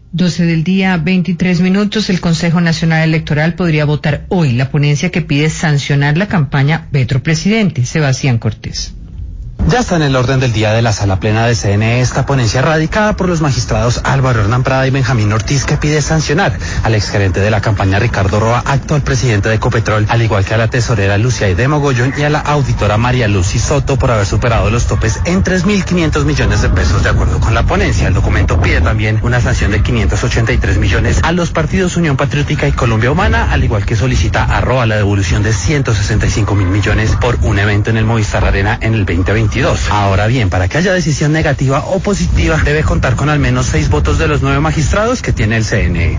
12 del día, 23 minutos. El Consejo Nacional Electoral podría votar hoy la ponencia que pide sancionar la campaña Petro Presidente. Sebastián Cortés. Ya está en el orden del día de la Sala Plena de CNE esta ponencia radicada por los magistrados Álvaro Hernán Prada y Benjamín Ortiz, que pide sancionar al exgerente de la campaña Ricardo Roa, actual presidente de Ecopetrol, al igual que a la tesorera Lucia Aide Mogollón y a la auditora María Lucy Soto por haber superado los topes en 3.500 millones de pesos, de acuerdo con la ponencia. El documento pide también una sanción de 583 millones a los partidos Unión Patriótica y Colombia Humana, al igual que solicita a Roa la devolución de 165.000 millones por un evento en el Movistar Arena en el 2022. Ahora bien, para que haya decisión negativa o positiva, debe contar con al menos 6 votos de los 9 magistrados que tiene el CNE.